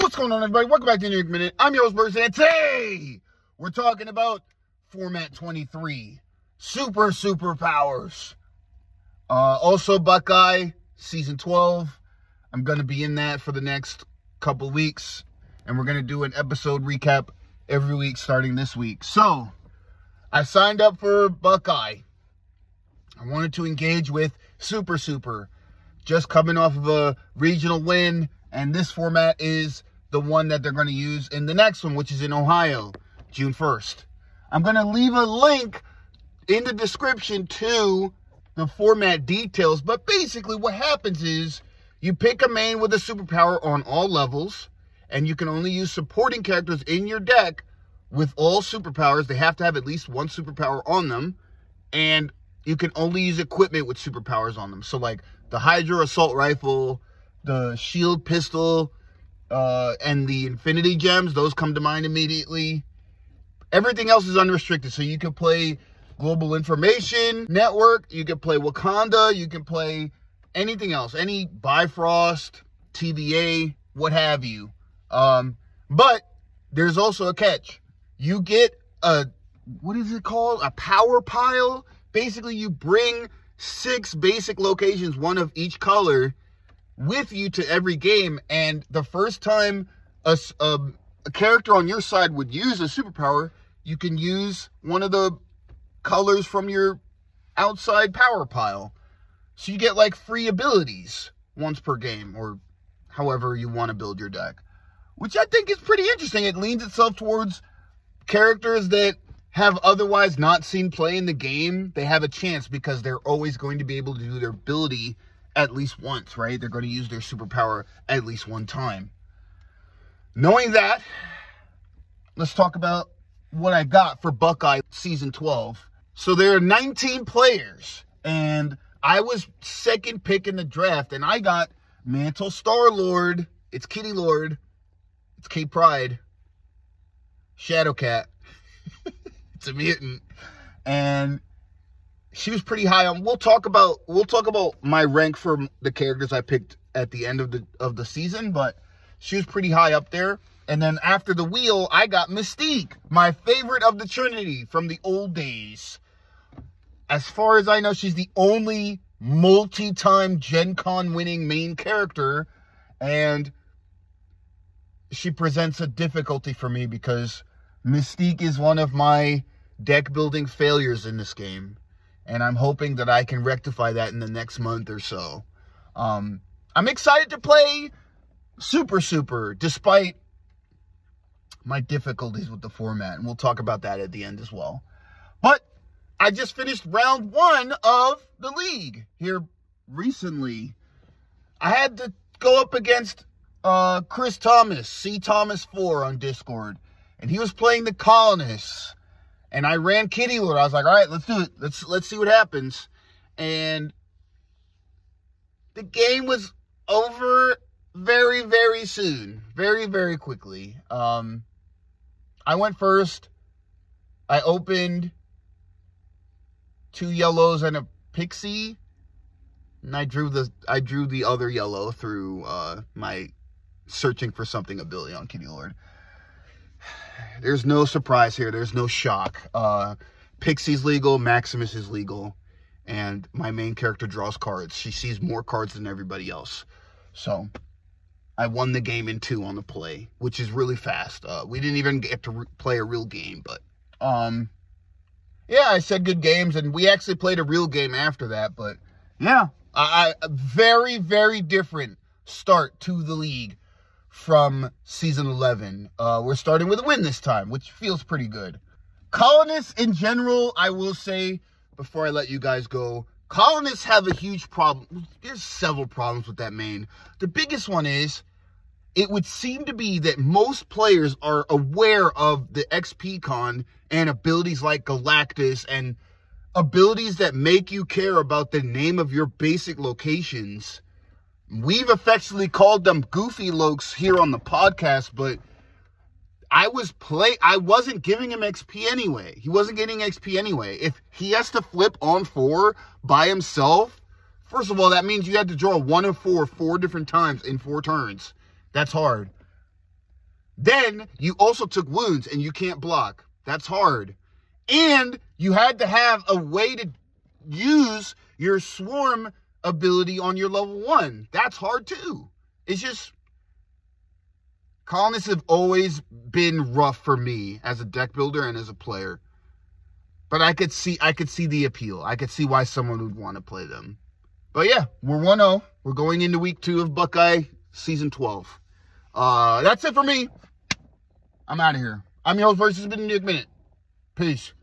What's going on, everybody? Welcome back to New York Minute. I'm your host, Burson, and today we're talking about Format 23, Superpowers. Also, Buckeye, Season 12. I'm going to be in that for the next couple weeks, and we're going to do an episode recap every week starting this week. So, I signed up for Buckeye. I wanted to engage with Super. Just coming off of a regional win, and this format is the one that they're going to use in the next one, which is in Ohio, June 1st. I'm going to leave a link in the description to the format details, but basically what happens is you pick a main with a superpower on all levels, and you can only use supporting characters in your deck with all superpowers. They have to have at least one superpower on them, and you can only use equipment with superpowers on them. So like the Hydra Assault Rifle, the Shield Pistol, and the Infinity Gems, those come to mind immediately. Everything else is unrestricted, so you can play Global Information Network, you can play Wakanda, you can play anything else, any Bifrost, TVA, what have you. But there's also a catch. You get a, what is it called? A power pile. Basically, you bring 6 basic locations, one of each color, with you to every game, and the first time a character on your side would use a superpower, you can use one of the colors from your outside power pile. So you get like free abilities once per game, or however you want to build your deck, which I think is pretty interesting. It leans itself towards characters that have otherwise not seen play in the game. They have a chance because they're always going to be able to do their ability at least once, right? They're going to use their superpower at least one time. Knowing that, let's talk about what I got for Buckeye Season 12. So there are 19 players, and I was second pick in the draft, and I got Mantle Star-Lord, it's Kitty Lord, it's K-Pride, Shadowcat, it's a mutant, and she was pretty high on. We'll talk about my rank for the characters I picked at the end of the season, but she was pretty high up there. And then after the wheel, I got Mystique, my favorite of the Trinity from the old days. As far as I know, she's the only multi-time Gen Con winning main character, and she presents a difficulty for me because Mystique is one of my deck building failures in this game. And I'm hoping that I can rectify that in the next month or so. I'm excited to play Super, despite my difficulties with the format. And we'll talk about that at the end as well. But I just finished round 1 of the league here recently. I had to go up against Chris Thomas, C Thomas 4 on Discord. And he was playing the Colonists. And I ran Kitty Lord. I was like, all right, let's do it. Let's see what happens. And the game was over very, very soon. Very, very quickly. I went first. I opened 2 yellows and a pixie. And I drew the other yellow through my searching for something ability on Kitty Lord. There's no surprise here. There's no shock. Pixie's legal. Maximus is legal. And my main character draws cards. She sees more cards than everybody else. So, I won the game in 2 on the play, which is really fast. We didn't even get to play a real game, but, yeah, I said good games, and we actually played a real game after that, but, yeah, a very, very different start to the league from Season 11. We're starting with a win this time, which feels pretty good. Colonists in general, I will say, before I let you guys go, Colonists have a huge problem. There's several problems with that main. The biggest one is, it would seem to be that most players are aware of the XP Con and abilities like Galactus and abilities that make you care about the name of your basic locations. We've affectionately called them Goofy Lokes here on the podcast, but I wasn't giving him XP anyway. He wasn't getting XP anyway. If he has to flip on 4 by himself, first of all, that means you had to draw 1 of 4 different times in 4 turns. That's hard. Then you also took wounds and you can't block. That's hard. And you had to have a way to use your swarm ability on your level 1. That's hard too. It's just, colonists have always been rough for me as a deck builder and as a player. But I could see the appeal. I could see why someone would want to play them. But yeah, we're 1-0. We're going into week 2 of Buckeye Season 12. That's it for me. I'm out of here. I'm your host versus Been Nick Minute. Peace.